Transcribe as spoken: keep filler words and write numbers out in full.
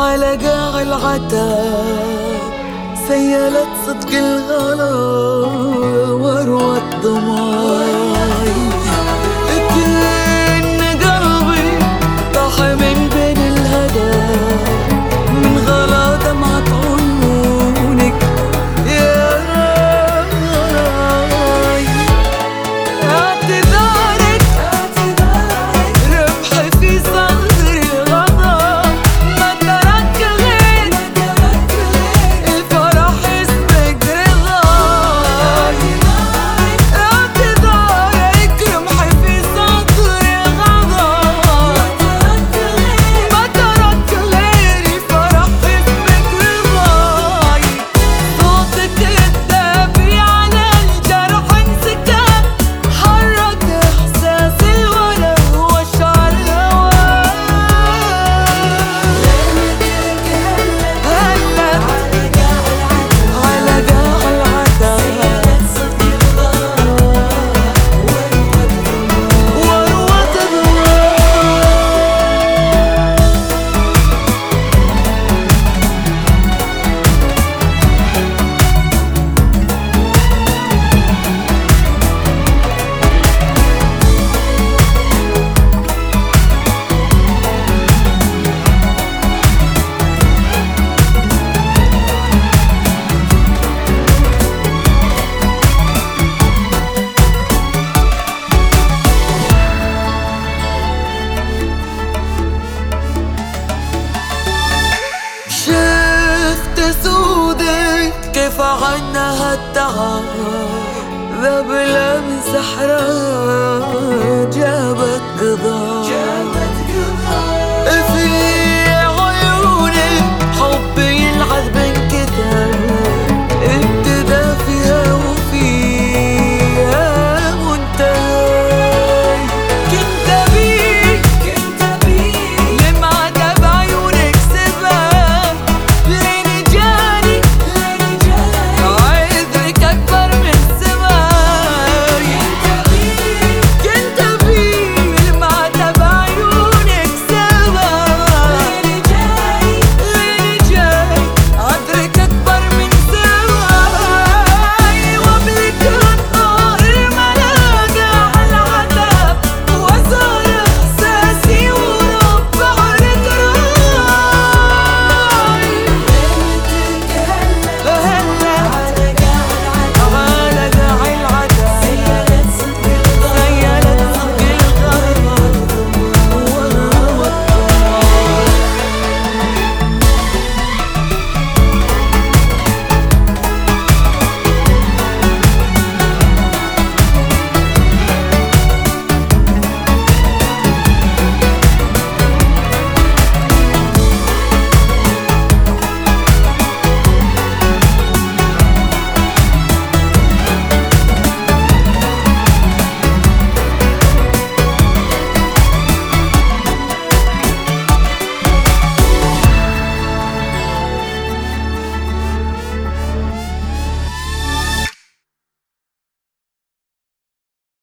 على قاع العتاب سيلت صدق الغلا واروى الضماي. كأن قلبي طاح من بين الهدى من غلا دمعة عيونك يا راي. اعتذارك رمح في صدري الغضب ما ترك غير الفرح اسمك رضاي. اعتذارك رمح في صدري الغضب ما ترك غير الفرح اسمك رضاي. صوتك الدافي على الجرح انسكب حرك احساس الورى واشعل هواي. هلت على قاع العتاب وروت شفت سودك كيف عنها التعب ذبلة من سحرها جابت قضاء.